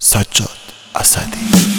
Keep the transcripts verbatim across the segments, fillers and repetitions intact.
Saccad Asadi.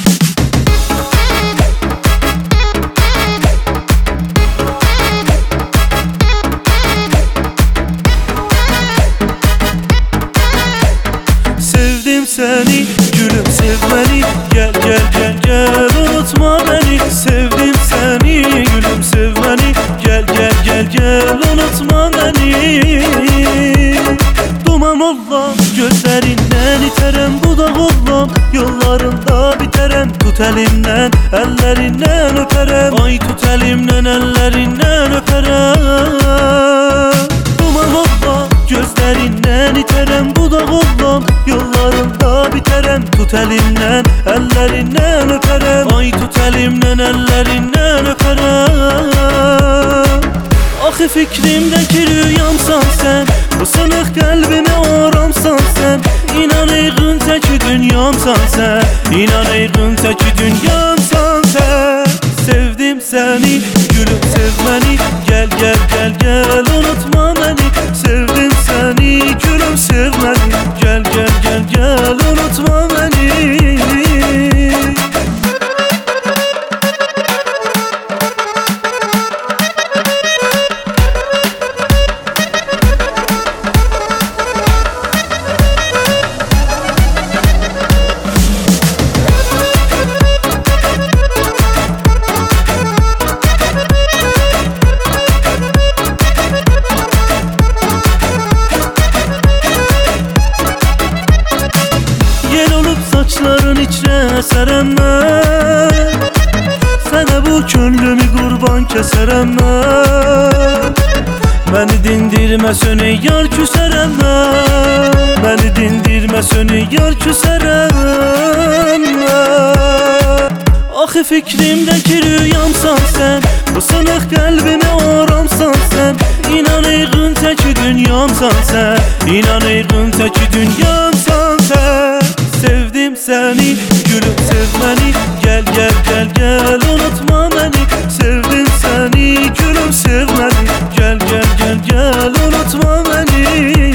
Sevdim seni gülüm, sev beni. Gel gel gel gel unutma beni. Sevdim seni gülüm, sev beni. Gel gel gel gel unutma beni. Duman ollam gözlerinden iterem, dudak ollam yollarında biterem. Tut elimden ellerinden öperem, ay tut elimden ellerinden öperem. Duman ollam gözlerinden iterem, dudak ollam yollarında biterem. Tut elimden ellerinden öperem, ay tut elimden ellerinden öperem. Axı fikrimdeki rüyamsan sen, bu sınık kalbime aramsan sen. İnan eğğin teki dünyamsan sen, İnan eğğin teki dünyamsan sen. Sevdim seni gülüm, sev beni. Gel gel gel gel unutma beni. Sevdim seni gülüm, sev beni. Gel gel gel gel unutma beni. Saçların içine serem ben, sana bu könlümü kurban keserem ben. Beni dindirme sönü yar küserem ben, beni dindirme sönü yar küserem ben. Axı fikrimdeki rüyamsan sen, bu sınık kalbime aramsan sen. İnan eğğin teki dünyamsan sen, İnan eğğin teki dünyamsan sen. Sevdim seni gülüm, sev beni. Gel gel gel gel unutma beni. Sevdim seni gülüm, sev beni. Gel gel gel gel unutma beni.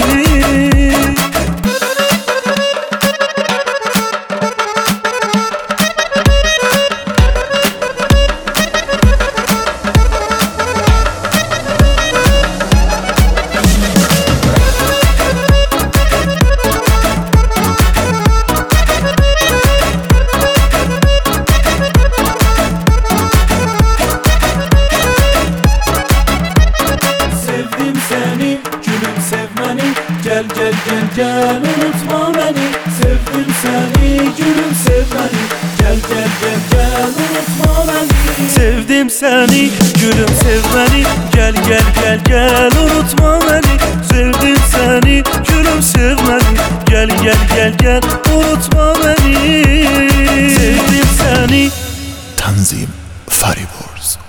Seni gülüm, sev beni. Gel gel gel gel unutma beni. Sevdim seni gülüm, sev beni. Gel gel gel gel unutma beni. Sevdim seni gülüm, sev beni. Gel gel gel gel unutma beni. Sevdim seni gülüm, sev beni. Gel gel gel gel unutma beni. Sevdim seni. Tanzim Faribors.